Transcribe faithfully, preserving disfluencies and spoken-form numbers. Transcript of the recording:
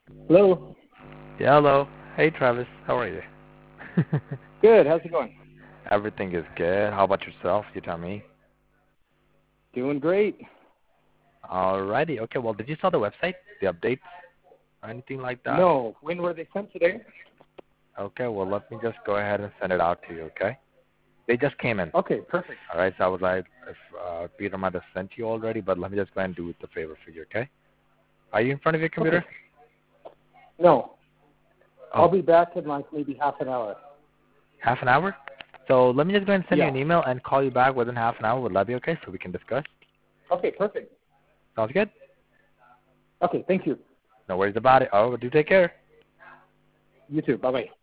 Hello. Yeah, hello. Hey, Travis. How are you? Good. How's it going? Everything is good. How about yourself? You tell me. Doing great. Alrighty. Okay. Well, did you saw the website, the updates, or anything like that? No. When were they sent today? Okay. Well, let me just go ahead and send it out to you. Okay. They just came in. Okay, perfect. All right. So I was like, if uh, Peter might have sent you already, but let me just go ahead and do it the favor for you. Okay. Are you in front of your Okay. computer? No. I'll Oh, be back in like maybe half an hour. half an hour. So let me just go ahead and send you Yeah. an email and call you back within half an hour. Would that be okay? So we can discuss. Okay, perfect. Sounds good. Okay, thank you. No worries about it. Oh, do take care. You too. Bye-bye.